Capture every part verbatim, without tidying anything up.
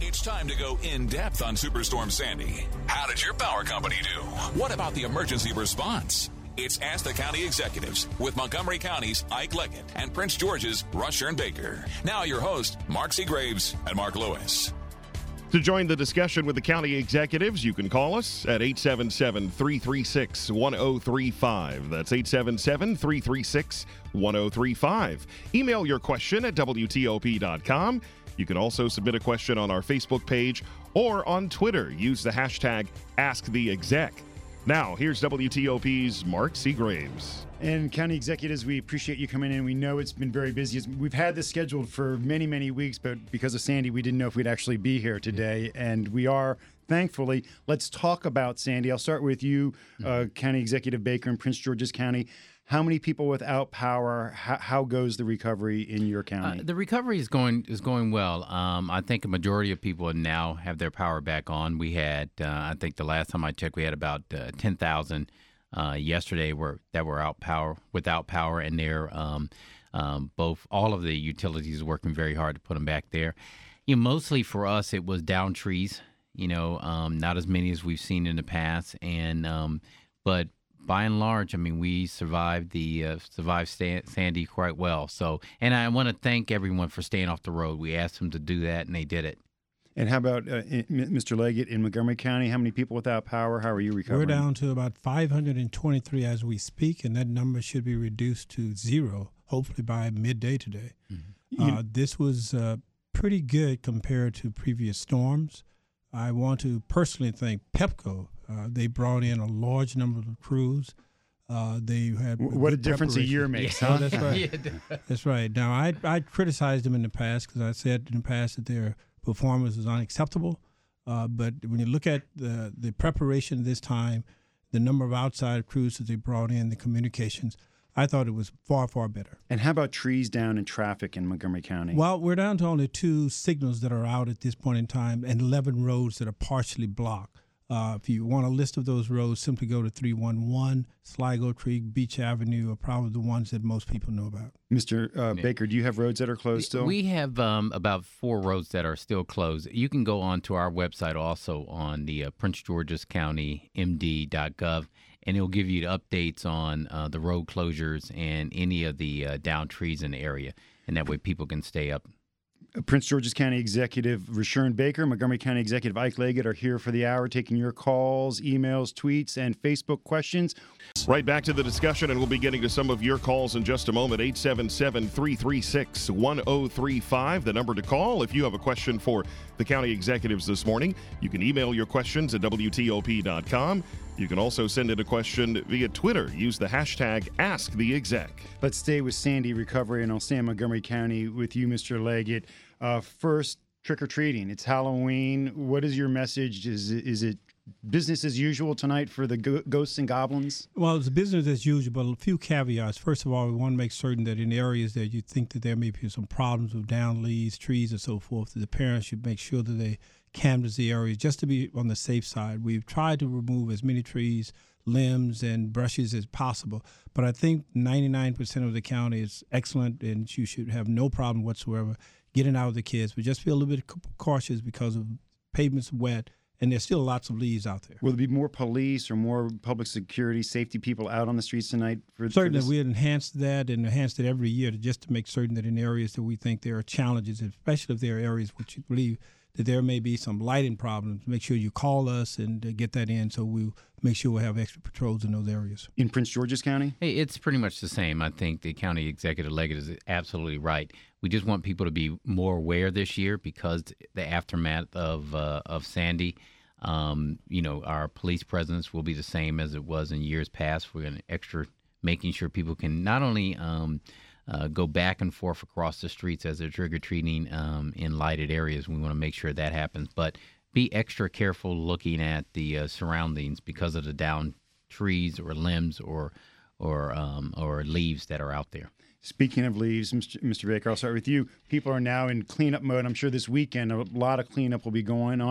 It's time to go in-depth on Superstorm Sandy. How did your power company do? What about the emergency response? It's Ask the County Executives with Montgomery County's Ike Leggett and Prince George's Rushern Baker. Now your host, Mark Seagraves and Mark Lewis. To join the discussion with the county executives, you can call us at eight seven seven, three three six, one zero three five. That's eight seven seven, three three six, one zero three five. Email your question at W T O P dot com. You can also submit a question on our Facebook page or on Twitter. Use the hashtag AskTheExec. Now, here's W T O P's Mark Seagraves. And county executives, we appreciate you coming in. We know it's been very busy. We've had this scheduled for many, many weeks, but because of Sandy, we didn't know if we'd actually be here today. And we are, thankfully. Let's talk about Sandy. I'll start with you, uh, County Executive Baker in Prince George's County. How many people without power? How, how goes the recovery in your county? Uh, the recovery is going is going well. Um, I think a majority of people now have their power back on. We had, uh, I think the last time I checked, we had about uh, ten thousand uh, yesterday were that were out power without power, and they're um, um, both all of the utilities working very hard to put them back there. You know, mostly for us, it was down trees. You know, um, not as many as we've seen in the past, and um, but. By and large, I mean, we survived the uh, survived Stan- Sandy quite well. So, and I want to thank everyone for staying off the road. We asked them to do that, and they did it. And how about uh, Mister Leggett in Montgomery County? How many people without power? How are you recovering? We're down to about five hundred twenty-three as we speak, and that number should be reduced to zero, hopefully by midday today. Mm-hmm. Uh, this was uh, pretty good compared to previous storms. I want to personally thank Pepco. Uh, they brought in a large number of crews. Uh, they had what a difference a year makes, yeah. huh? Oh, that's right. yeah. That's right. Now, I I criticized them in the past because I said in the past that their performance was unacceptable. Uh, but when you look at the the preparation this time, the number of outside crews that they brought in, the communications, I thought it was far, far better. And how about trees down in traffic in Montgomery County? Well, we're down to only two signals that are out at this point in time and eleven roads that are partially blocked. Uh, if you want a list of those roads, simply go to three one one, Sligo Creek, Beach Avenue are probably the ones that most people know about. Mister Uh, Baker, do you have roads that are closed still? We have um, about four roads that are still closed. You can go on to our website also on the uh, Prince George's County M D dot gov, and it'll give you updates on uh, the road closures and any of the uh, down trees in the area, and that way people can stay up. Prince George's County Executive Rushern Baker, Montgomery County Executive Ike Leggett are here for the hour, taking your calls, emails, tweets, and Facebook questions. Right back to the discussion, and we'll be getting to some of your calls in just a moment. eight seven seven, three three six, one zero three five, the number to call. If you have a question for the county executives this morning, you can email your questions at W T O P dot com. You can also send in a question via Twitter. Use the hashtag AskTheExec. Let's stay with Sandy recovery, and I'll stay in Montgomery County with you, Mister Leggett. Uh, first, trick-or-treating. It's Halloween. What is your message? Is it, is it business as usual tonight for the go- ghosts and goblins? Well, it's business as usual, but a few caveats. First of all, we want to make certain that in areas that you think that there may be some problems with down leaves, trees, and so forth, that the parents should make sure that they canvass the areas just to be on the safe side. We've tried to remove as many trees, limbs, and brushes as possible, but I think ninety-nine percent of the county is excellent, and you should have no problem whatsoever getting out of the kids. But just be a little bit cautious because of pavements wet, and there's still lots of leaves out there. Will there be more police or more public security, safety people out on the streets tonight? For, Certainly, for we enhanced that and enhanced it every year to just to make certain that in areas that we think there are challenges, especially if there are areas which you believe that there may be some lighting problems, make sure you call us and uh, get that in so we'll make sure we'll have extra patrols in those areas. In Prince George's County? Hey, it's pretty much the same. I think the county executive Leggett is absolutely right. We just want people to be more aware this year because the aftermath of uh, of Sandy, um, you know, our police presence will be the same as it was in years past. We're going to extra making sure people can not only um, Uh, go back and forth across the streets as they're trick-or-treating um, in lighted areas. We want to make sure that happens. But be extra careful looking at the uh, surroundings because of the down trees or limbs or or um, or leaves that are out there. Speaking of leaves, Mister Mister Baker, I'll start with you. People are now in cleanup mode. I'm sure this weekend a lot of cleanup will be going on.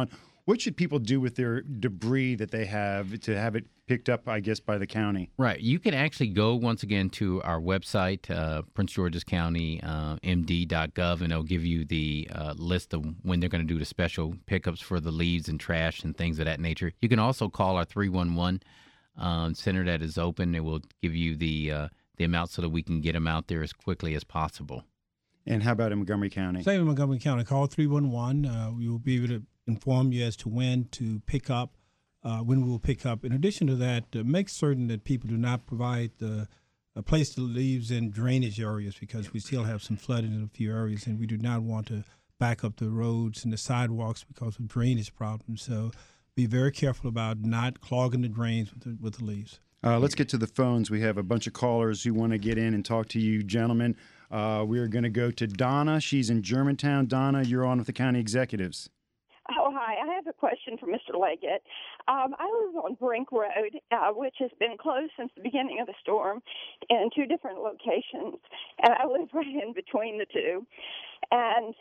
What should people do with their debris that they have to have it picked up, I guess, by the county? Right. You can actually go, once again, to our website, uh, Prince George's County uh, M D dot gov, and it'll give you the uh, list of when they're going to do the special pickups for the leaves and trash and things of that nature. You can also call our three one one um, center that is open. It will give you the uh, the amount so that we can get them out there as quickly as possible. And how about in Montgomery County? Same in Montgomery County. Call three one one. Uh, we will be able to inform you as to when to pick up, uh, when we will pick up. In addition to that, uh, make certain that people do not provide uh, a place to leaves in drainage areas, because we still have some flooding in a few areas, and we do not want to back up the roads and the sidewalks because of drainage problems. So be very careful about not clogging the drains with the, with the leaves. Uh, let's get to the phones. We have a bunch of callers who want to get in and talk to you, gentlemen. Uh, we are going to go to Donna. She's in Germantown. Donna, you're on with the county executives. Oh, hi. I have a question for Mister Leggett. Um, I live on Brink Road, uh, which has been closed since the beginning of the storm in two different locations, and I live right in between the two. And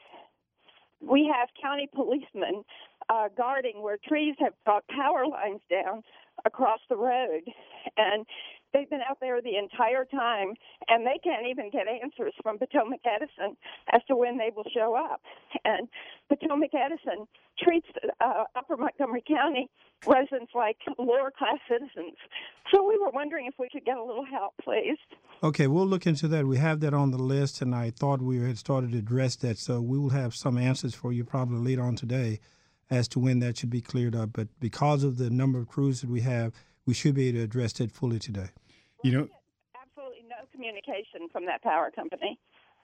we have county policemen uh, guarding where trees have brought power lines down across the road, and they've been out there the entire time, and they can't even get answers from Potomac Edison as to when they will show up. And Potomac Edison treats uh, Upper Montgomery County residents like lower-class citizens. So we were wondering if we could get a little help, please. Okay, we'll look into that. We have that on the list, and I thought we had started to address that, so we will have some answers for you probably later on today as to when that should be cleared up. But because of the number of crews that we have, we should be able to address that fully today. You know, absolutely no communication from that power company.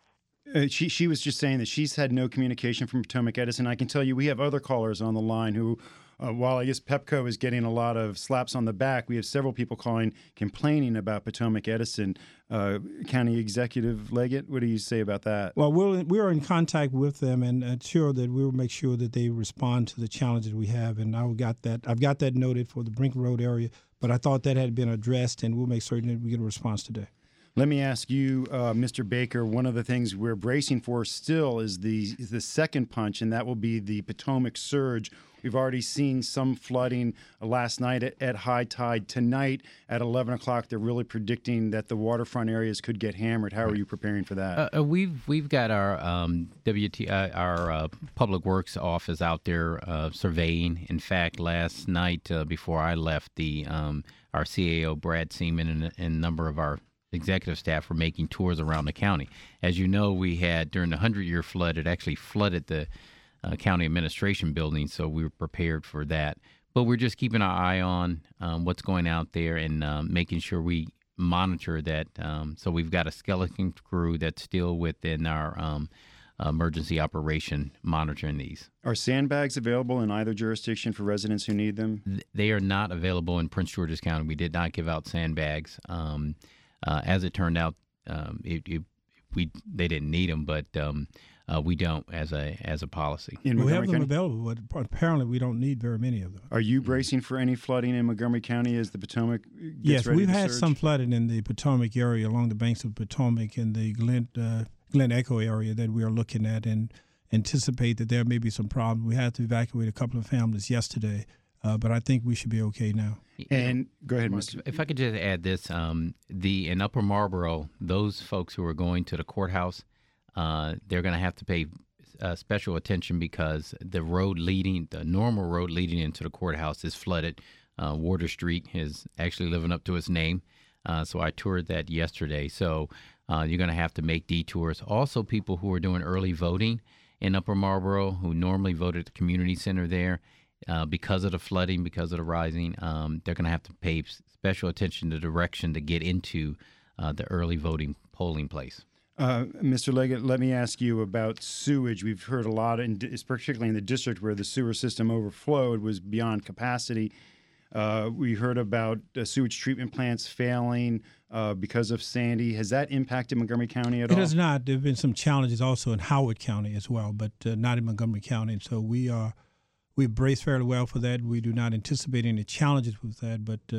Uh, she she was just saying that she's had no communication from Potomac Edison. I can tell you we have other callers on the line who, uh, while I guess Pepco is getting a lot of slaps on the back, we have several people calling complaining about Potomac Edison. Uh, County Executive Leggett, what do you say about that? Well, we're, we're in contact with them and ensure that we'll make sure that they respond to the challenges we have. And I got that I've got that noted for the Brink Road area, but I thought that had been addressed, and we'll make certain that we get a response today. Let me ask you, uh, Mister Baker, one of the things we're bracing for still is the is the second punch, and that will be the Potomac surge. We've already seen some flooding last night at, at high tide. Tonight at eleven o'clock, they're really predicting that the waterfront areas could get hammered. How are you preparing for that? Uh, we've we've got our um, W T uh, our uh, Public Works office out there uh, surveying. In fact, last night uh, before I left, the um, our C A O Brad Seaman and, and a number of our executive staff were making tours around the county. As you know, we had during the hundred-year flood, it actually flooded the uh, county administration building, so we were prepared for that. But we're just keeping our eye on um, what's going out there and um, making sure we monitor that. Um, so we've got a skeleton crew that's still within our um, emergency operation monitoring these. Are sandbags available in either jurisdiction for residents who need them? They are not available in Prince George's County. We did not give out sandbags. Um, Uh, as it turned out, um, it, it, we they didn't need them, but um, uh, we don't as a as a policy. In we have Montgomery them County? available, but apparently we don't need very many of them. Are you bracing for any flooding in Montgomery County as the Potomac gets Yes, ready we've to had surge? some flooding in the Potomac area along the banks of Potomac and the Glen, uh, Glen Echo area that we are looking at and anticipate that there may be some problems. We had to evacuate a couple of families yesterday, uh, but I think we should be okay now. And go ahead, Mister If I could just add this, um, the in Upper Marlboro, those folks who are going to the courthouse, uh, they're going to have to pay uh, special attention because the road leading, the normal road leading into the courthouse is flooded. Uh, Water Street is actually living up to its name. Uh, so I toured that yesterday. So uh, you're going to have to make detours. Also, people who are doing early voting in Upper Marlboro who normally vote at the community center there, Uh, because of the flooding, because of the rising, um, they're going to have to pay special attention to direction to get into uh, the early voting polling place. Uh, Mister Leggett, let me ask you about sewage. We've heard a lot, in, particularly in the district where the sewer system overflowed, was beyond capacity. Uh, we heard about uh, sewage treatment plants failing uh, because of Sandy. Has that impacted Montgomery County at It all? has not. There have been some challenges also in Howard County as well, but uh, not in Montgomery County. And so we are we brace fairly well for that. We do not anticipate any challenges with that, but uh,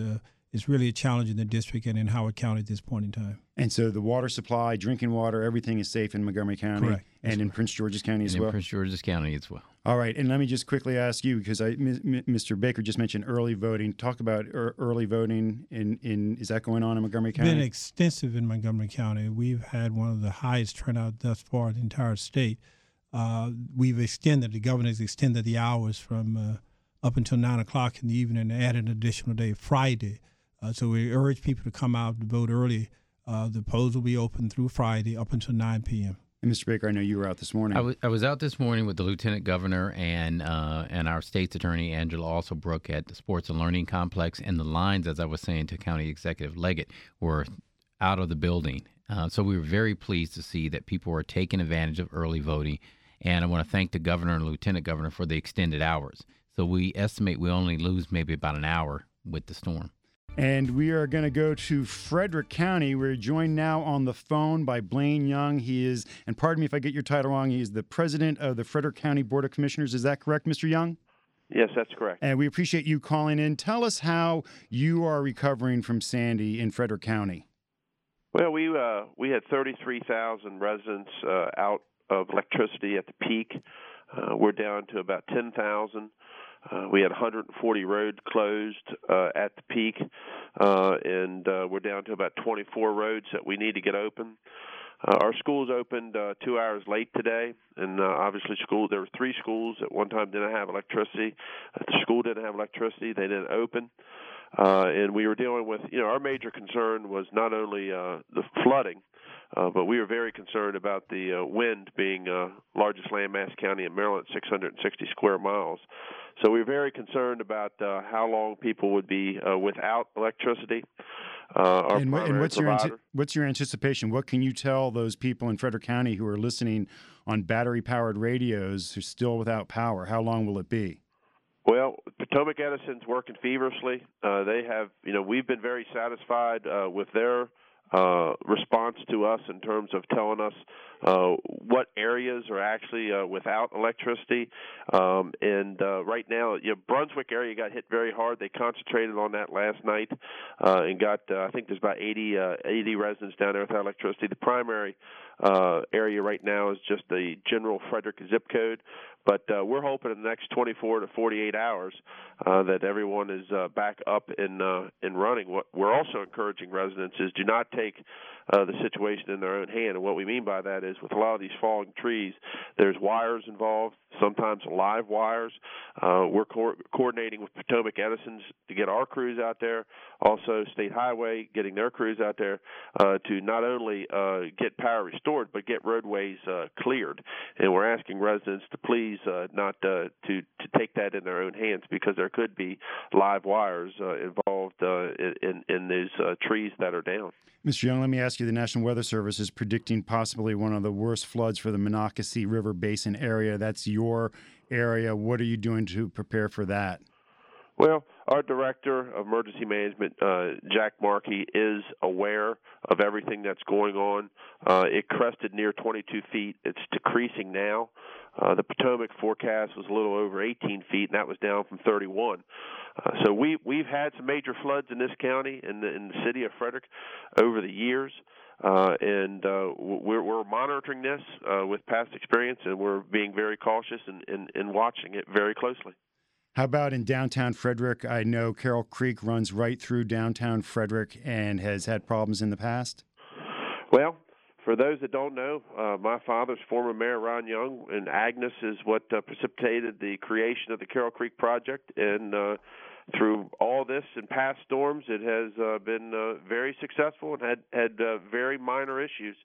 is really a challenge in the district and in Howard County at this point in time. And so the water supply, drinking water, everything is safe in Montgomery County. Correct. And That's in right. Prince George's County as And in well. Prince George's County as well. All right, and let me just quickly ask you, because I, M- M- Mister Baker just mentioned early voting. Talk about er- early voting. In, in is that going on in Montgomery County? Been extensive in Montgomery County. We've had one of the highest turnout thus far in the entire state. Uh, we've extended, the governor's extended the hours from uh, up until nine o'clock in the evening and added an additional day, Friday. Uh, so we urge people to come out to vote early. Uh, the polls will be open through Friday up until nine p.m. And Mister Baker, I know you were out this morning. I was, I was out this morning with the Lieutenant Governor and uh, and our state's attorney, Angela Alsobrook, at the Sports and Learning Complex. And the lines, as I was saying to County Executive Leggett, were out of the building. Uh, so we were very pleased to see that people were taking advantage of early voting. And I want to thank the governor and lieutenant governor for the extended hours. So we estimate we only lose maybe about an hour with the storm. And we are going to go to Frederick County. We're joined now on the phone by Blaine Young. He is, and pardon me if I get your title wrong, he is the president of the Frederick County Board of Commissioners. Is that correct, Mister Young? Yes, that's correct. And we appreciate you calling in. Tell us how you are recovering from Sandy in Frederick County. Well, we uh, we had thirty-three thousand residents uh, out of electricity at the peak. Uh, we're down to about ten thousand. Uh, we had one hundred forty roads closed uh, at the peak, uh, and uh, we're down to about twenty-four roads that we need to get open. Uh, our schools opened uh, two hours late today, and uh, obviously school. There were three schools at one time didn't have electricity. Uh, the school didn't have electricity; they didn't open, uh, and we were dealing with. You know, our major concern was not only uh, the flooding. Uh, but we were very concerned about the uh, wind being uh, largest landmass county in Maryland, six hundred sixty square miles. So we were very concerned about uh, how long people would be uh, without electricity. Uh, our and, primary and what's provider. your anti- what's your anticipation? What can you tell those people in Frederick County who are listening on battery-powered radios who are still without power? How long will it be? Well, Potomac Edison's working feverishly. Uh, they have, you know, we've been very satisfied uh, with their Uh, response to us in terms of telling us uh, what areas are actually uh, without electricity. Um, and uh, right now, you know, Brunswick area got hit very hard. They concentrated on that last night uh, and got, uh, I think there's about eighty, uh, eighty residents down there without electricity. The primary uh, area right now is just the general Frederick zip code. But uh, we're hoping in the next twenty-four to forty-eight hours uh, that everyone is uh, back up and uh, and running. What we're also encouraging residents is do not take uh, the situation in their own hand. And what we mean by that is with a lot of these falling trees, there's wires involved, sometimes live wires. Uh, we're co- coordinating with Potomac Edison's to get our crews out there, also State Highway getting their crews out there uh, to not only uh, get power restored, but get roadways uh, cleared. And we're asking residents to please uh, not uh, to, to take that in their own hands because there could be live wires uh, involved uh, in, in these uh, trees that are down. Mister Young, let me ask you, the National Weather Service is predicting possibly one of the worst floods for the Monocacy River Basin area. That's your area. What are you doing to prepare for that? Well, our Director of Emergency Management, uh, Jack Markey, is aware of everything that's going on. Uh, it crested near twenty-two feet. It's decreasing now. Uh, the Potomac forecast was a little over eighteen feet, and that was down from thirty-one. Uh, so we, we've had some major floods in this county, in the, in the city of Frederick, over the years. Uh, and uh, we're, we're monitoring this uh, with past experience, and we're being very cautious and, and, and watching it very closely. How about in downtown Frederick? I know Carroll Creek runs right through downtown Frederick and has had problems in the past. Well, for those that don't know, uh, my father's former mayor, Ron Young, and Agnes is what uh, precipitated the creation of the Carroll Creek Project. And uh, through all this and past storms, it has uh, been uh, very successful and had, had uh, very minor issues.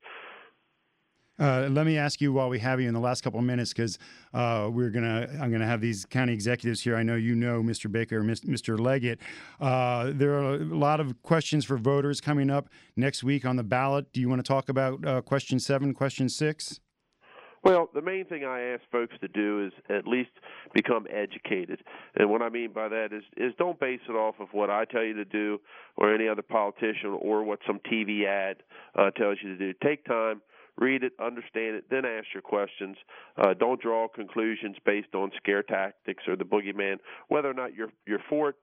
Uh, let me ask you while we have you in the last couple of minutes, because uh, we're gonna, I'm gonna have these county executives here. I know you know Mister Baker, Mister Leggett. Uh, there are a lot of questions for voters coming up next week on the ballot. Do you want to talk about uh, question seven, question six? Well, the main thing I ask folks to do is at least become educated. And what I mean by that is, is don't base it off of what I tell you to do or any other politician or what some T V ad uh, tells you to do. Take time. Read it, understand it, then ask your questions. Uh, don't draw conclusions based on scare tactics or the boogeyman, whether or not you're you're for it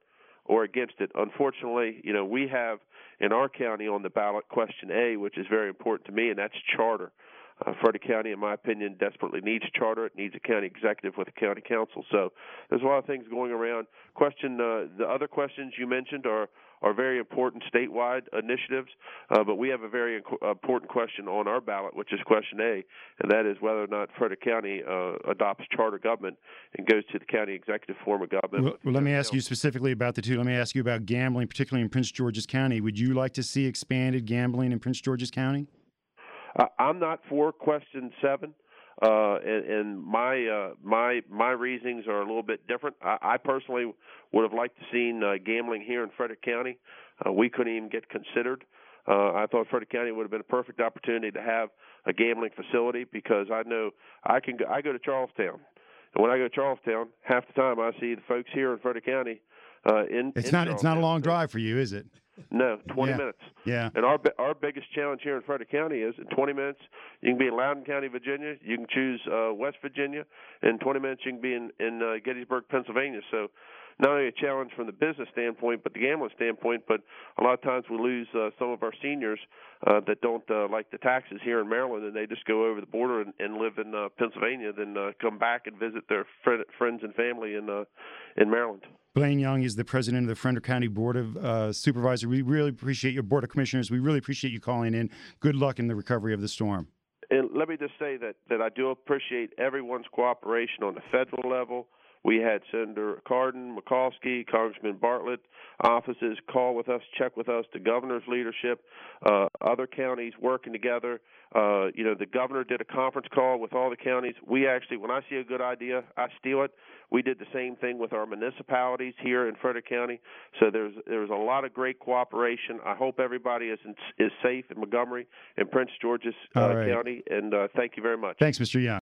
or against it. Unfortunately, you know, we have in our county on the ballot question A, which is very important to me, and that's charter. Uh, Frederick County, in my opinion, desperately needs charter. It needs a county executive with a county council. So there's a lot of things going around. Question, uh, the other questions you mentioned are, are very important statewide initiatives, uh, but we have a very inc- important question on our ballot, which is question A, and that is whether or not Frederick County uh, adopts charter government and goes to the county executive form of government. Well, well let me ask you specifically about the two. Let me ask you about gambling, particularly in Prince George's County. Would you like to see expanded gambling in Prince George's County? Uh, I'm not for question seven, uh, and, and my uh, my my reasonings are a little bit different. I, I personally would have liked to seen uh, gambling here in Frederick County. Uh, we couldn't even get considered. Uh, I thought Frederick County would have been a perfect opportunity to have a gambling facility because I know I can go, I go to Charlestown, and when I go to Charlestown, half the time I see the folks here in Frederick County. Uh, in it's in not it's not a long drive for you, is it? No, twenty yeah. minutes. Yeah. And our our biggest challenge here in Frederick County is in twenty minutes you can be in Loudoun County, Virginia. You can choose uh, West Virginia. In twenty minutes you can be in in uh, Gettysburg, Pennsylvania. So not only a challenge from the business standpoint, but the gambling standpoint. But a lot of times we lose uh, some of our seniors uh, that don't uh, like the taxes here in Maryland, and they just go over the border and, and live in uh, Pennsylvania, then uh, come back and visit their fr- friends and family in uh, in Maryland. Blaine Young is the president of the Frederick County Board of uh, Supervisors. We really appreciate your Board of Commissioners. We really appreciate you calling in. Good luck in the recovery of the storm. And let me just say that, that I do appreciate everyone's cooperation on the federal level. We had Senator Cardin, Mikulski, Congressman Bartlett offices call with us, check with us, the governor's leadership, uh, other counties working together. Uh, you know, the governor did a conference call with all the counties. We actually, when I see a good idea, I steal it. We did the same thing with our municipalities here in Frederick County. So there's there's a lot of great cooperation. I hope everybody is in, is safe in Montgomery and Prince George's uh, right. County. And uh, thank you very much. Thanks, Mister Young.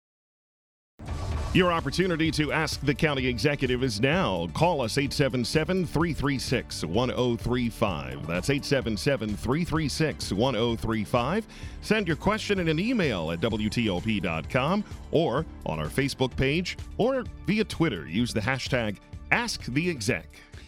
Your opportunity to ask the county executive is now. Call us eight seven seven, three three six, one zero three five. That's eight seven seven, three three six, one zero three five. Send your question in an email at W T O P dot com or on our Facebook page or via Twitter. Use the hashtag AskTheExec.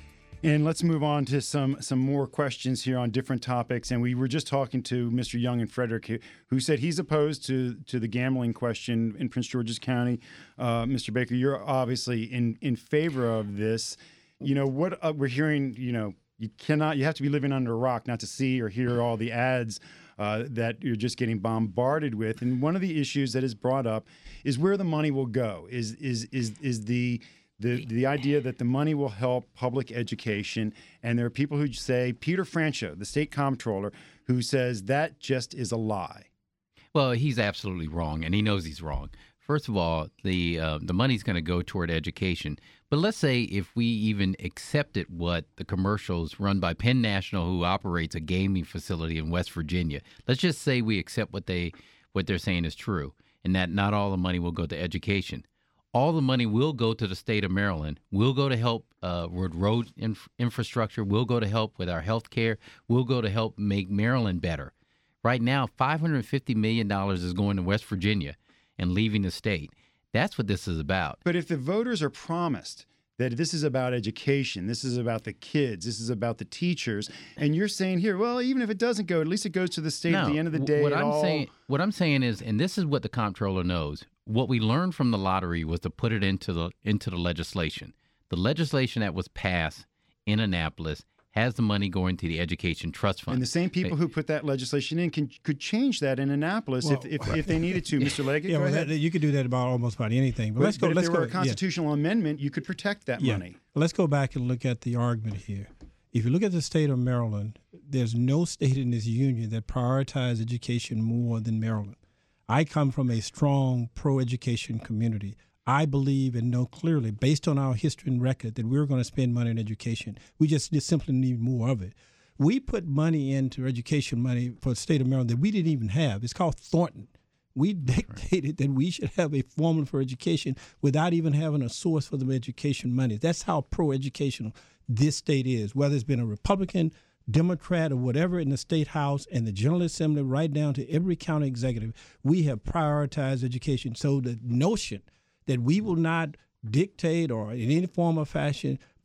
And let's move on to some some more questions here on different topics. And we were just talking to Mister Young in Frederick, who, who said he's opposed to, to the gambling question in Prince George's County. Uh, Mister Baker, you're obviously in, in favor of this. You know, what uh, we're hearing, you know, you cannot, you have to be living under a rock not to see or hear all the ads uh, that you're just getting bombarded with. And one of the issues that is brought up is where the money will go. Is is is is the The the idea that the money will help public education, and there are people who say, Peter Franchot, the state comptroller, who says that just is a lie. Well, he's absolutely wrong, and he knows he's wrong. First of all, the uh, the money's going to go toward education. But let's say if we even accepted what the commercials run by Penn National, who operates a gaming facility in West Virginia, let's just say we accept what they what they're saying is true, and that not all the money will go to education. All the money will go to the state of Maryland. We'll go to help uh, with road inf- infrastructure. We'll go to help with our health care. We'll go to help make Maryland better. Right now, five hundred fifty million dollars is going to West Virginia and leaving the state. That's what this is about. But if the voters are promised that this is about education, this is about the kids, this is about the teachers, and you're saying here, well, even if it doesn't go, at least it goes to the state no, at the end of the day. What I'm all... saying, what I'm saying is, and this is what the comptroller knows. What we learned from the lottery was to put it into the into the legislation. The legislation that was passed in Annapolis has the money going to the Education Trust Fund. And the same people who put that legislation in can could change that in Annapolis well, if, if, right. if they needed to. Mister Leggett, yeah, go well, ahead. That, you could do that about almost about anything. But, but let's go. But if let's there go, were a constitutional yeah. amendment, you could protect that yeah. money. Let's go back and look at the argument here. If you look at the state of Maryland, there's no state in this union that prioritizes education more than Maryland. I come from a strong pro-education community. I believe and know clearly, based on our history and record, that we're going to spend money on education. We just, just simply need more of it. We put money into education money for the state of Maryland that we didn't even have. It's called Thornton. We dictated that we should have a formula for education without even having a source for the education money. That's how pro-educational this state is, whether it's been a Republican, Democrat, or whatever in the State House and the General Assembly, right down to every county executive. We have prioritized education. So the notion that we will not dictate or in any form or fashion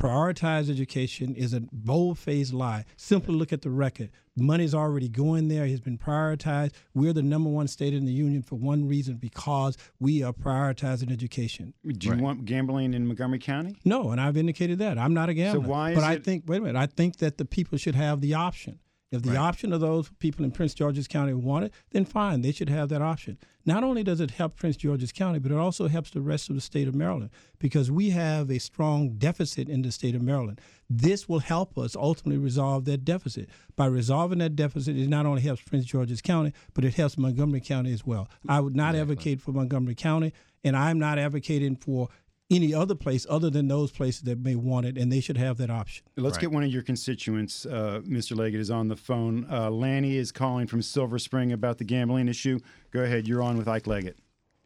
Prioritize education is a bold-faced lie. Simply look at the record. Money's already going there. It's been prioritized. We're the number one state in the union for one reason, because we are prioritizing education. Do you right. want gambling in Montgomery County? No, and I've indicated that. I'm not a gambler. So why is but I it... think, wait a minute, I think that the people should have the option. If the right. option of those people in Prince George's County want it, then fine, they should have that option. Not only does it help Prince George's County, but it also helps the rest of the state of Maryland, because we have a strong deficit in the state of Maryland. This will help us ultimately resolve that deficit. By resolving that deficit, it not only helps Prince George's County, but it helps Montgomery County as well. I would not exactly. advocate for Montgomery County, and I'm not advocating for any other place other than those places that may want it, and they should have that option. Let's right. get one of your constituents. Uh, Mister Leggett is on the phone. Uh, Lanny is calling from Silver Spring about the gambling issue. Go ahead. You're on with Ike Leggett.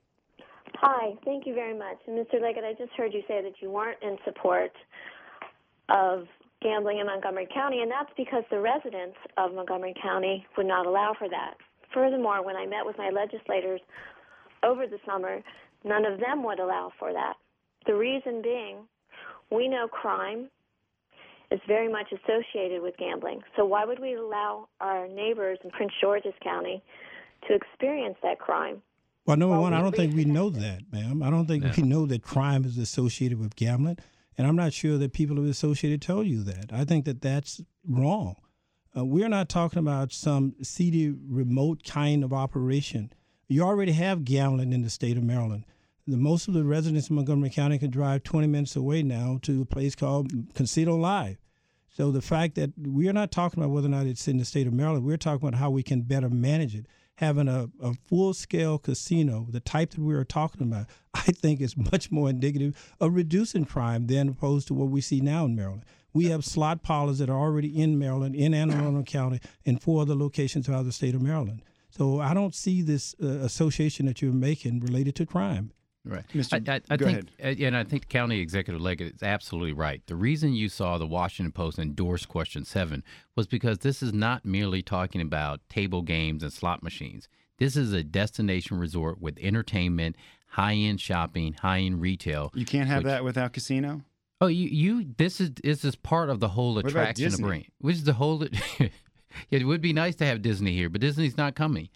Hi. Thank you very much. And Mister Leggett, I just heard you say that you weren't in support of gambling in Montgomery County, and that's because the residents of Montgomery County would not allow for that. Furthermore, when I met with my legislators over the summer, none of them would allow for that. The reason being, we know crime is very much associated with gambling. So why would we allow our neighbors in Prince George's County to experience that crime? Well, number one, I don't think we know that, ma'am. I don't think yeah. we know that crime is associated with gambling. And I'm not sure that people who are associated tell you that. I think that that's wrong. Uh, we're not talking about some seedy, remote kind of operation. You already have gambling in the state of Maryland. The, most of the residents in Montgomery County can drive twenty minutes away now to a place called Casino Live. So the fact that we're not talking about whether or not it's in the state of Maryland, we're talking about how we can better manage it. Having a, a full-scale casino, the type that we are talking about, I think is much more indicative of reducing crime than opposed to what we see now in Maryland. We have slot parlors that are already in Maryland, in Anne Arundel County, and four other locations throughout the state of Maryland. So I don't see this uh, association that you're making related to crime. Right. Mister I, I, I Go think, ahead. And I think County Executive Leggett is absolutely right. The reason you saw the Washington Post endorse Question seven was because this is not merely talking about table games and slot machines. This is a destination resort with entertainment, high-end shopping, high-end retail. You can't have which, that without casino? Oh, you, you this is this is part of the whole attraction of bring, which is the whole it would be nice to have Disney here, but Disney's not coming.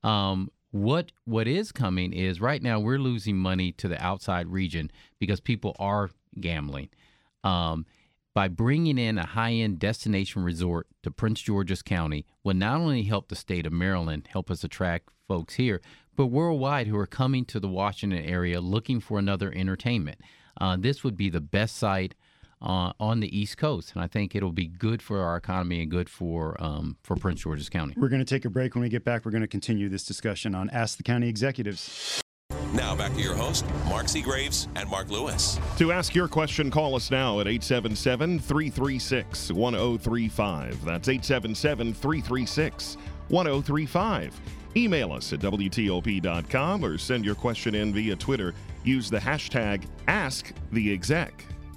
Um What what is coming is right now we're losing money to the outside region because people are gambling. Um, by bringing in a high-end destination resort to Prince George's County will not only help the state of Maryland, help us attract folks here, but worldwide who are coming to the Washington area looking for another entertainment. Uh, this would be the best site uh, on the East Coast, and I think it'll be good for our economy and good for um, for Prince George's County. We're going to take a break. When we get back, we're going to continue this discussion on Ask the County Executives. Now back to your host, Mark Seagraves and Mark Lewis. To ask your question, call us now at eight seven seven, three three six, one zero three five. That's eight seven seven, three three six, one zero three five. Email us at W T O P dot com or send your question in via Twitter. Use the hashtag AskTheExec.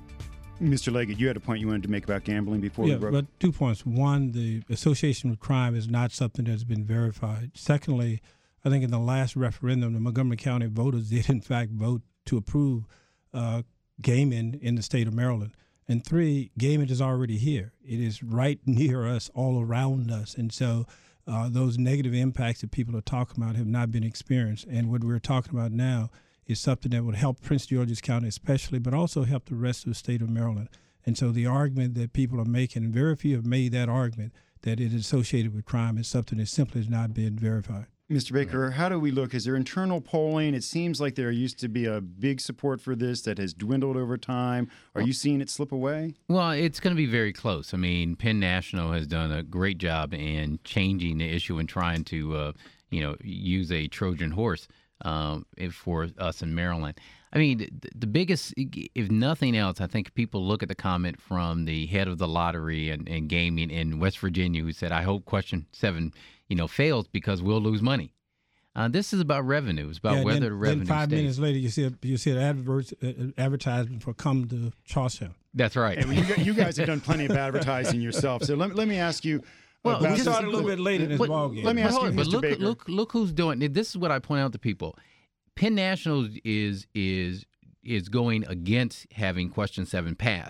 Mister Leggett, you had a point you wanted to make about gambling before yeah, we broke. but two points. One, the association with crime is not something that's been verified. Secondly, I think in the last referendum, the Montgomery County voters did, in fact, vote to approve uh, gaming in the state of Maryland. And three, gaming is already here. It is right near us, all around us. And so uh, those negative impacts that people are talking about have not been experienced. And what we're talking about now is something that would help Prince George's County especially, but also help the rest of the state of Maryland. And so the argument that people are making, and very few have made that argument, that it is associated with crime is something that simply has not been verified. Mister Baker, how do we look? Is there internal polling? It seems like there used to be a big support for this that has dwindled over time. Are you seeing it slip away? Well, it's going to be very close. I mean, Penn National has done a great job in changing the issue and trying to, uh, you know, use a Trojan horse um, for us in Maryland. I mean, the, the biggest, if nothing else, I think people look at the comment from the head of the lottery and, and gaming in West Virginia who said, I hope question seven, you know, fails because we'll lose money. Uh, this is about revenue. It's about yeah, whether then, the revenue Then five stays. minutes later, you see a, you see an advert, uh, advertisement for come to Charlestown. That's right. Hey, well, you, you guys have done plenty of advertising yourself. So let, let me ask you. Well, about we this. started a little bit late in this but, ball game. Let me ask but, you, but Mister look, Baker. look, look who's doing it. This is what I point out to people. Penn National is is is going against having question seven pass.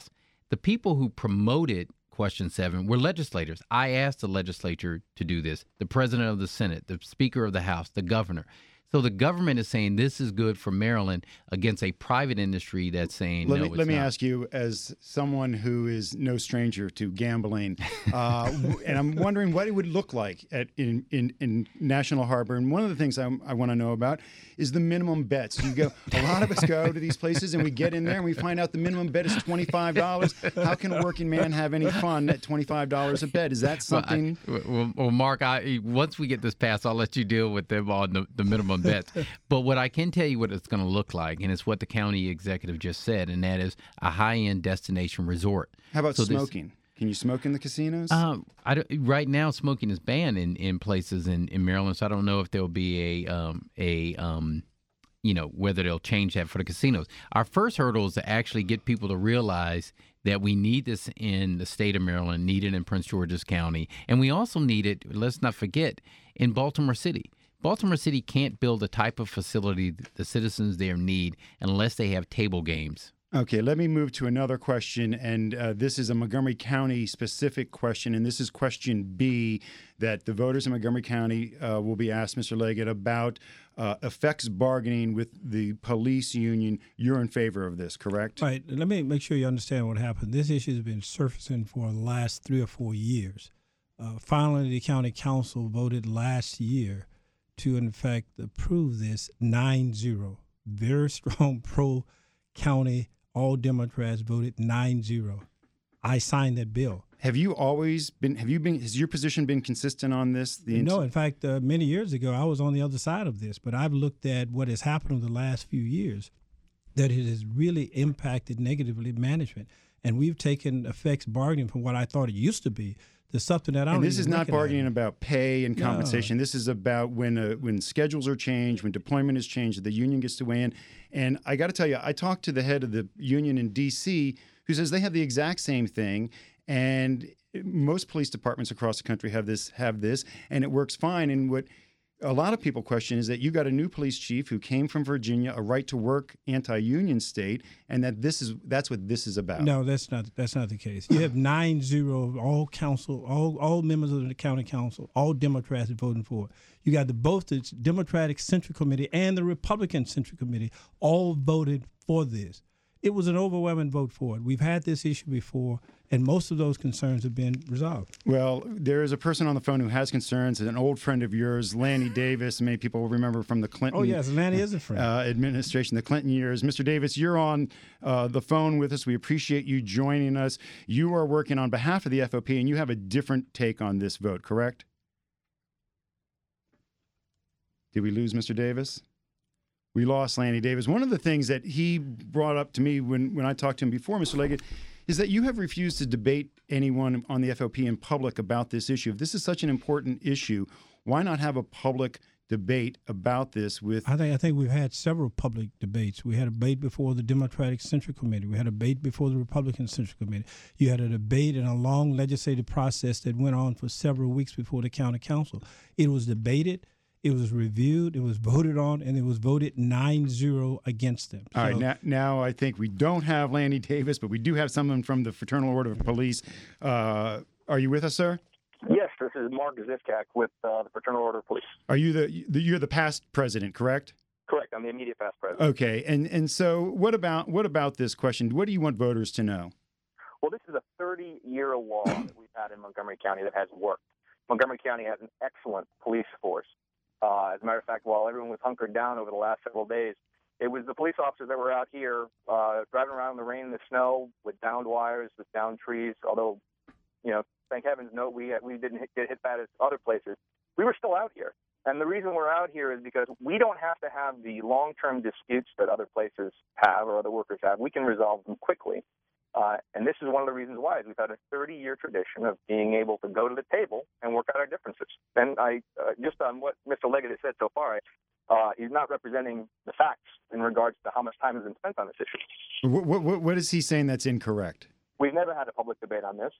the people who promoted Question seven were legislators. I asked the legislature to do this, the president of the Senate, the speaker of the House, the governor. So the government is saying this is good for Maryland against a private industry that's saying let no, me, it's Let me not. ask you, as someone who is no stranger to gambling, uh, and I'm wondering what it would look like at in, in, in National Harbor. And one of the things I, I want to know about is the minimum bets. You go, a lot of us go to these places and we get in there and we find out the minimum bet is twenty-five dollars. How can a working man have any fun at twenty-five dollars a bet? Is that something? Well, I, well, well Mark, I, once we get this passed, I'll let you deal with them on the, the minimum bets. But what I can tell you what it's going to look like, and it's what the county executive just said, and that is a high-end destination resort. How about So this- smoking? Can you smoke in the casinos? Um, I don't, right now, smoking is banned in, in places in, in Maryland, so I don't know if there'll be a um, a um, you know, whether they'll change that for the casinos. Our first hurdle is to actually get people to realize that we need this in the state of Maryland, need it in Prince George's County, and we also need it, let's not forget, in Baltimore City. Baltimore City can't build the type of facility the citizens there need unless they have table games. Okay, let me move to another question, and uh, this is a Montgomery County specific question, and this is question B that the voters in Montgomery County uh, will be asked, Mister Leggett, about uh, effects bargaining with the police union. You're in favor of this, correct? Right. Let me make sure you understand what happened. This issue has been surfacing for the last three or four years. Uh, finally, the county council voted last year to, in fact, approve this nine zero. Very strong pro-county. All Democrats voted nine zero. I signed that bill. Have you always been, have you been, has your position been consistent on this? The No, in fact, uh, many years ago, I was on the other side of this, but I've looked at what has happened over the last few years, that it has really impacted negatively management. And we've taken effects bargaining from what I thought it used to be to something that I don't And this even is not recognize. bargaining about pay and No. compensation. This is about when uh, when schedules are changed, when deployment is changed, the union gets to weigh in. And I got to tell you, I talked to the head of the union in D C who says they have the exact same thing, and most police departments across the country have this have this, and it works fine. And what a lot of people question is that you got a new police chief who came from Virginia, a right-to-work anti-union state, and that this is that's what this is about. No, that's not that's not the case. You have nine zero of all council, all all members of the county council, all Democrats voting for it. You got the both the Democratic Central Committee and the Republican Central Committee all voted for this. It was an overwhelming vote for it. We've had this issue before, and most of those concerns have been resolved. Well, there is a person on the phone who has concerns, an old friend of yours, Lanny Davis. Many people will remember from the Clinton Oh, yes, Lanny is a friend. Uh, administration, the Clinton years. Mister Davis, you're on uh, the phone with us. We appreciate you joining us. You are working on behalf of the F O P, and you have a different take on this vote, correct? Did we lose Mister Davis? We lost Lanny Davis. One of the things that he brought up to me when, when I talked to him before, Mister Leggett, is that you have refused to debate anyone on the F O P in public about this issue. If this is such an important issue, why not have a public debate about this with... I think I think we've had several public debates. We had a debate before the Democratic Central Committee. We had a debate before the Republican Central Committee. You had a debate and a long legislative process that went on for several weeks before the county council. It was debated. It was reviewed, it was voted on, and it was voted nine zero against them. All right, So- now, now I think we don't have Lanny Davis, but we do have someone from the Fraternal Order of Police. Uh, are you with us, sir? Yes, this is Mark Zivkak with uh, the Fraternal Order of Police. Are you the, the you're the past president, correct? Correct. I'm the immediate past president. Okay, and and so what about what about this question? What do you want voters to know? Well, this is a thirty-year law that we've had in Montgomery County that has worked. Montgomery County has an excellent police force. Uh, as a matter of fact, while everyone was hunkered down over the last several days, it was the police officers that were out here uh, driving around in the rain and the snow with downed wires, with downed trees. Although, you know, thank heavens, no, we we didn't hit, get hit bad as other places. We were still out here, and the reason we're out here is because we don't have to have the long-term disputes that other places have or other workers have. We can resolve them quickly. Uh, and this is one of the reasons why is we've had a thirty-year tradition of being able to go to the table and work out our differences. And I, uh, just on what Mister Leggett has said so far, uh, he's not representing the facts in regards to how much time has been spent on this issue. What, what, what is he saying that's incorrect? We've never had a public debate on this. Uh,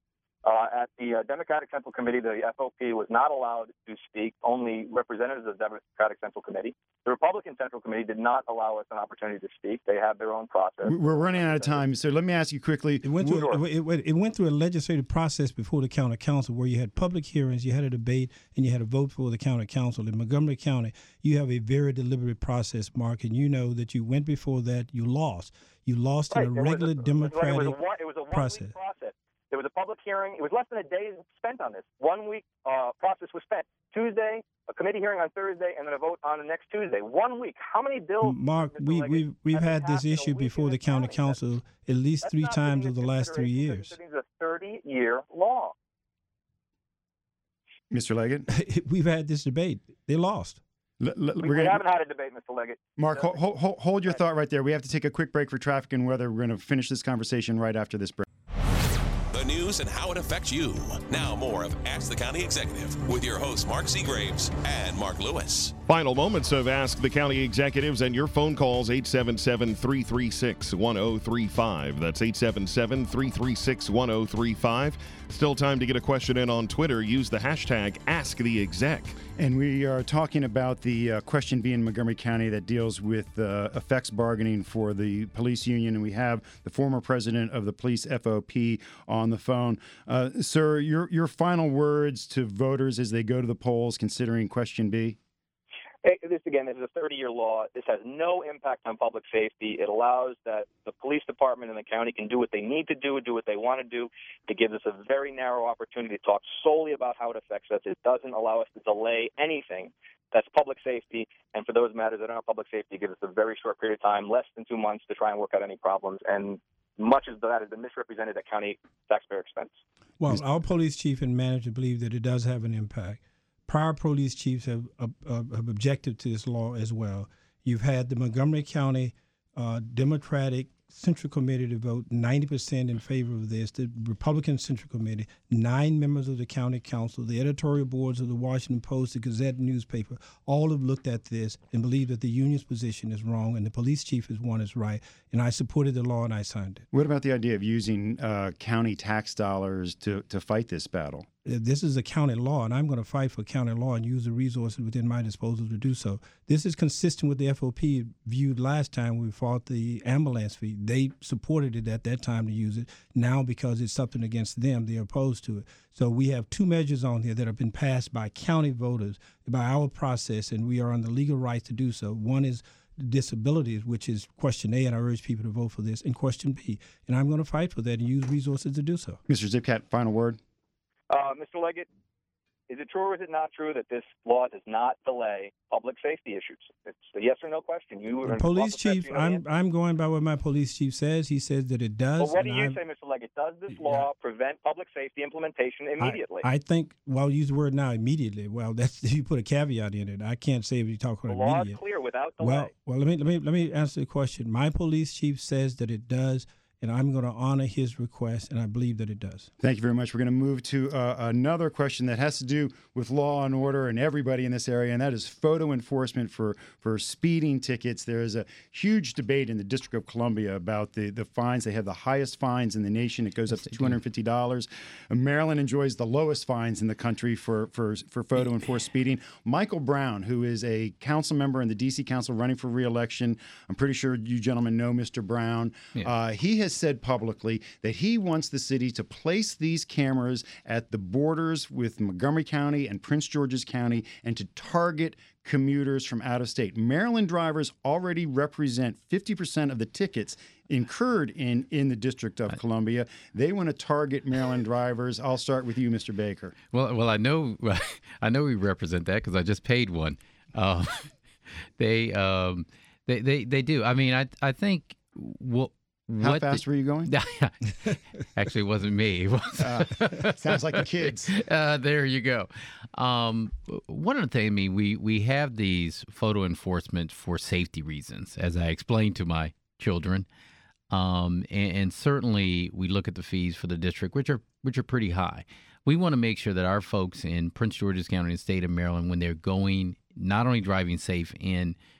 Uh, at the uh, Democratic Central Committee, the F O P was not allowed to speak. Only representatives of the Democratic Central Committee. The Republican Central Committee did not allow us an opportunity to speak. They have their own process. We're running out of time, so let me ask you quickly. It went through a, it, it, it went through a legislative process before the county council, where you had public hearings, you had a debate, and you had a vote for the county council. In Montgomery County, you have a very deliberate process, Mark, and you know that you went before that, you lost. You lost right. in a regular a, democratic it was a, one, it was a process. process. There was a public hearing. It was less than a day spent on this. One week uh, process was spent. Tuesday, a committee hearing on Thursday, and then a vote on the next Tuesday. One week. How many bills? Mark, we, we've, we've had this issue before the county council that's, at least three times over the last three years. It's a thirty-year law. Mister Leggett? We've had this debate. They lost. L- l- we, we gonna, haven't had a debate, Mister Leggett. Mark, hold, hold, hold your thought right there. We have to take a quick break for traffic and weather. We're going to finish this conversation right after this break. The news and how it affects you. Now more of Ask the County Executive with your hosts Mark Seagraves and Mark Lewis. Final moments of Ask the County Executives and your phone calls, eight seven seven, three three six, one zero three five. That's eight seven seven, three three six, one zero three five. Still time to get a question in on Twitter. Use the hashtag AskTheExec. And we are talking about the uh, question bee in Montgomery County that deals with uh, effects bargaining for the police union. And we have the former president of the police F O P on the phone. Uh, sir, your, your final words to voters as they go to the polls considering question B? Hey, this, again, this is a thirty-year law. This has no impact on public safety. It allows that the police department and the county can do what they need to do, do what they want to do. It gives us a very narrow opportunity to talk solely about how it affects us. It doesn't allow us to delay anything that's public safety. And for those matters that aren't public safety, it gives us a very short period of time, less than two months, to try and work out any problems. And much of that has been misrepresented at county taxpayer expense. Well, our police chief and manager believe that it does have an impact. Prior police chiefs have, uh, have objected to this law as well. You've had the Montgomery County uh, Democratic Central Committee to vote ninety percent in favor of this. The Republican Central Committee, nine members of the county council, the editorial boards of the Washington Post, the Gazette newspaper, all have looked at this and believe that the union's position is wrong and the police chief is one is right. And I supported the law and I signed it. What about the idea of using uh, county tax dollars to, to fight this battle? This is a county law, and I'm going to fight for county law and use the resources within my disposal to do so. This is consistent with the F O P viewed last time we fought the ambulance fee. They supported it at that time to use it. Now, because it's something against them, they're opposed to it. So we have two measures on here that have been passed by county voters, by our process, and we are on the legal right to do so. One is disabilities, which is question A, and I urge people to vote for this, and question B. And I'm going to fight for that and use resources to do so. Mister Zipcat, final word. Uh, Mister Leggett, is it true or is it not true that this law does not delay public safety issues? It's a yes or no question. You the police chief, you know I'm I'm going by what my police chief says. He says that it does. Well, what do you I've, say, Mister Leggett? Does this law yeah. prevent public safety implementation immediately? I, I think, well, use the word now, immediately. Well, that's you put a caveat in it. I can't say if you talk about the law immediate. is clear without delay. Well, well, let me let me let me answer the question. My police chief says that it does. And I'm going to honor his request, and I believe that it does. Thank you very much. We're going to move to uh, another question that has to do with law and order and everybody in this area, and that is photo enforcement for, for speeding tickets. There is a huge debate in the District of Columbia about the, the fines. They have the highest fines in the nation. It goes yes, up to two hundred fifty dollars. Maryland enjoys the lowest fines in the country for, for, for photo enforced speeding. Michael Brown, who is a council member in the D C Council running for re-election, I'm pretty sure you gentlemen know Mister Brown. Yeah. Uh, he has said publicly that he wants the city to place these cameras at the borders with Montgomery County and Prince George's County and to target commuters from out of state. Maryland drivers already represent fifty percent of the tickets incurred in, in the District of Columbia. They want to target Maryland drivers. I'll start with you, Mister Baker. Well, well, I know, I know we represent that because I just paid one. Um, they, um, they, they, they do. I mean, I, I think what. How what fast the, were you going? Actually, it wasn't me. It was, uh, sounds like the kids. Uh, there you go. Um, one of the things, I mean, we, we have these photo enforcement for safety reasons, as I explained to my children. Um, and, and certainly we look at the fees for the district, which are which are pretty high. We want to make sure that our folks in Prince George's County and the state of Maryland, when they're going, not only driving safe in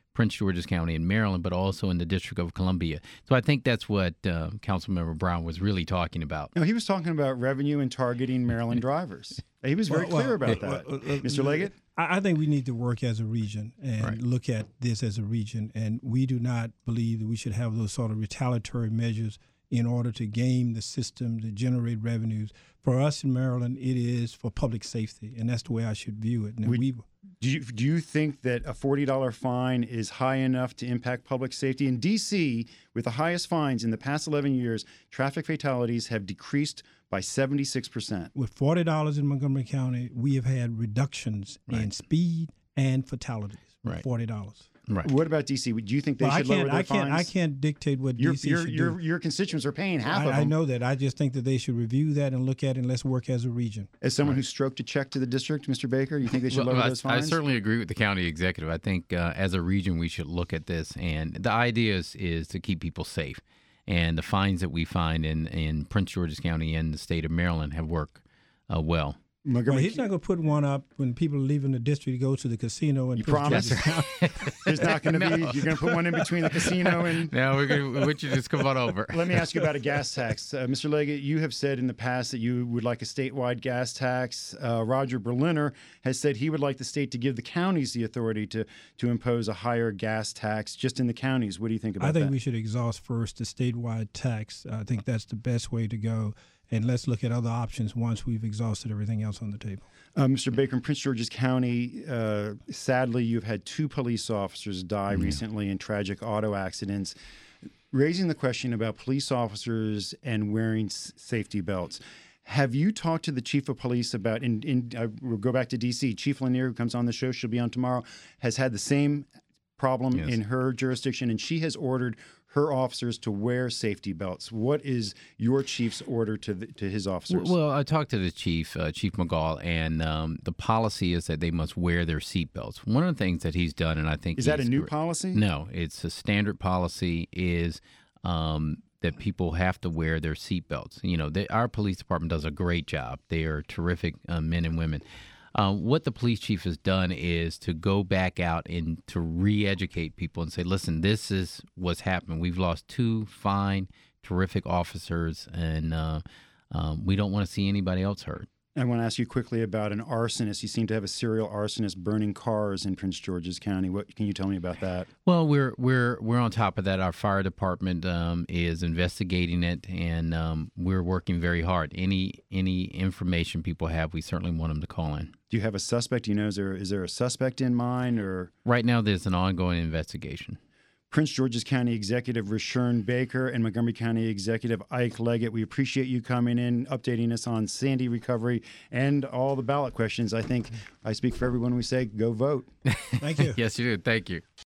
Prince George's County in Maryland, but also in the District of Columbia. So I think that's what uh, Councilmember Brown was really talking about. No, he was talking about revenue and targeting Maryland drivers. He was very well, clear well, about well, that. well, uh, Mister Leggett? I, I think we need to work as a region and Right. look at this as a region. And we do not believe that we should have those sort of retaliatory measures in order to game the system to generate revenues. For us in Maryland, it is for public safety, and that's the way I should view it. And We- we Do you, do you think that a forty dollars fine is high enough to impact public safety? In D C, with the highest fines in the past eleven years, traffic fatalities have decreased by seventy-six percent. with forty dollars in Montgomery County, we have had reductions in Right. speed and fatalities with Right. forty dollars. Right. What about D C? Do you think they Well, I should lower can't, their I can't, fines? I can't dictate what Your, D C your, should your, do. your constituents are paying half I, of them. I know that. I just think that they should review that and look at it, and let's work as a region. As someone who stroked a check to the district, Mister Baker, you think they should Well, lower I, those I fines? certainly agree with the county executive. I think uh, as a region, we should look at this. And the idea is, is to keep people safe. And the fines that we find in, in Prince George's County and the state of Maryland have worked uh, well. Well, Montgomery, he's not going to put one up when people are leaving the district to go to the casino. And You Prince promise? George's County. there's not going to No. be. You're going to put one in between the casino and. Now we're going to, would you just come on over? Let me ask you about a gas tax. Uh, Mister Leggett, you have said in the past that you would like a statewide gas tax. Uh, Roger Berliner has said he would like the state to give the counties the authority to, to impose a higher gas tax just in the counties. What do you think about I think that? we should exhaust first the statewide tax. I think that's the best way to go. And let's look at other options once we've exhausted everything else on the table. Uh, Mister Baker, in Prince George's County, uh, sadly, you've had two police officers die recently in tragic auto accidents, raising the question about police officers and wearing s- safety belts. Have you talked to the chief of police about, in, in uh, we'll go back to D C, Chief Lanier, who comes on the show, she'll be on tomorrow, has had the same problem Yes. in her jurisdiction, and she has ordered her officers to wear safety belts. What is your chief's order to the, to his officers? Well, I talked to the chief, uh, Chief McGall, and um, the policy is that they must wear their seatbelts. One of the things that he's done, and I think is that a he's new gr- policy? No, it's a standard policy. Is um, that people have to wear their seatbelts. You know, they, our police department does a great job. They are terrific uh, men and women. Uh, what the police chief has done is to go back out and to re-educate people and say, listen, this is what's happened. We've lost two fine, terrific officers, and uh, um, we don't want to see anybody else hurt. I want to ask you quickly about an arsonist. You seem to have a serial arsonist burning cars in Prince George's County. What can you tell me about that? Well, we're we're we're on top of that. Our fire department um, is investigating it, and um, we're working very hard. Any any information people have, we certainly want them to call in. Do you have a suspect? Do you know, is there, is there a suspect in mind? Or Right now, there's an ongoing investigation. Prince George's County Executive Rashern Baker and Montgomery County Executive Ike Leggett, we appreciate you coming in, updating us on Sandy recovery and all the ballot questions. I think I speak for everyone when we say go vote. Thank you. Yes, you do. Thank you.